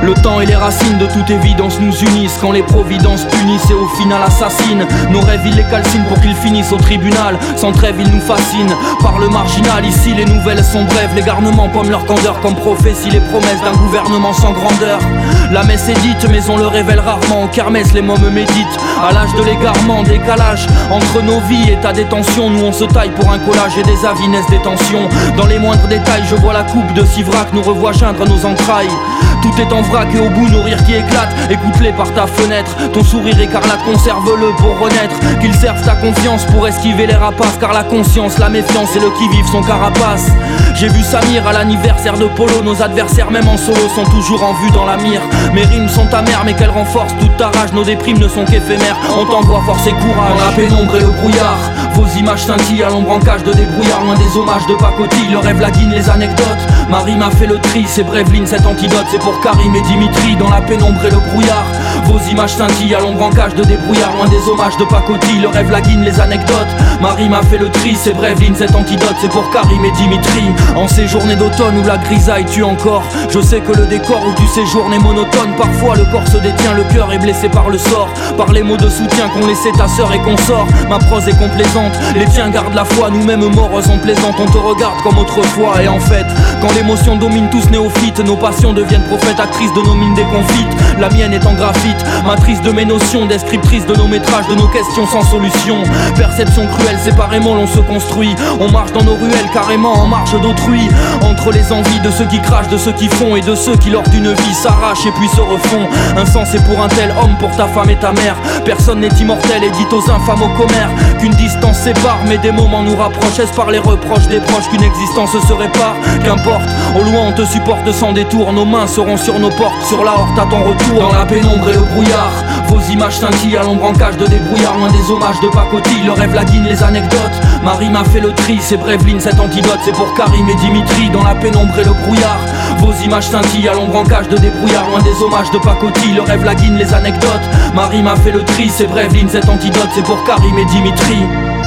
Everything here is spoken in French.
Le temps et les racines de toute évidence nous unissent. Quand les providences punissent et au final assassinent nos rêves, ils les calcinent pour qu'ils finissent au tribunal. Sans trêve ils nous fascinent par le marginal. Ici les nouvelles sont brèves, les garnements pomment leur candeur. Comme prophétie les promesses d'un gouvernement sans grandeur. La messe est dite mais on le révèle rarement. Au kermesse les mômes méditent. À l'âge de l'égarement, décalage entre nos vies et ta détention. Nous on se taille pour un collage et des avis naissent des tensions. Dans les moindres détails je vois la coupe de Sivrac nous revoit geindre nos entrailles. Tout est en vrac et au bout nos rires qui éclatent. Écoute-les par ta fenêtre. Ton sourire écarlate, conserve-le pour renaître. Qu'ils servent ta confiance pour esquiver les rapaces. Car la conscience, la méfiance et le qui-vive sont carapaces. J'ai vu Samir à l'anniversaire de Polo. Nos adversaires même en solo sont toujours en vue dans la mire. Mes rimes sont amères mais qu'elles renforcent toute ta rage. Nos déprimes ne sont qu'éphémères. On t'envoie force et courage. Dans la pénombre et le brouillard, vos images scintillent à l'ombre en cage de débrouillard. Loin des hommages de pacotille, le rêve, la guine, les anecdotes. Marie m'a fait le tri, c'est Brevline cet antidote. C'est pour Karim et Dimitri dans la pénombre et le brouillard. Vos images scintillent à l'ombre en cage de débrouillard. Loin des hommages de pacotille, le rêve, la guine, les anecdotes. Marie m'a fait le tri, c'est Brevline cet antidote. C'est pour Karim et Dimitri. En ces journées d'automne où la grisaille tue encore, je sais que le décor où tu séjournes est monotone. Parfois le corps se détient, le cœur est blessé par le sort. Par les mots de soutien qu'ont laissé ta sœur et qu'on sort. Ma prose est complaisante, les tiens gardent la foi. Nous-mêmes morts sont plaisantes, on te regarde comme autrefois. Et en fait, quand l'émotion domine tous néophytes, nos passions deviennent prophètes, actrices de nos mines déconfites. La mienne est en graphite, matrice de mes notions, descriptrice de nos métrages, de nos questions sans solution. Perception cruelle, séparément l'on se construit. On marche dans nos ruelles, carrément en marche d'autrui. Entre les envies de ceux qui crachent, de ceux qui font, et de ceux qui lors d'une vie s'arrachent et puis se refont. Insensé pour un tel homme, pour ta femme et ta mère. Personne n'est immortel et dit aux infâmes au commère qu'une distance sépare, mais des moments nous rapprochent. Est-ce par les reproches des proches qu'une existence se répare? Qu'importe, au loin on te supporte sans détour. Nos mains seront sur nos portes, sur la horte à ton retour. Dans la pénombre et le brouillard, vos images scintillent à l'ombre en cage de débrouillard. Loin des hommages de pacotille, le rêve, la guine, les anecdotes. Marie m'a fait le tri, c'est Brevline cet antidote. C'est pour Karim et Dimitri dans la pénombre et le brouillard. Vos images scintillent à l'ombre en cage de débrouillard. Loin des hommages de pacotille, le rêve, la guine, les anecdotes. Marie m'a fait le tri, c'est Brevline cet antidote. C'est pour Karim et Dimitri.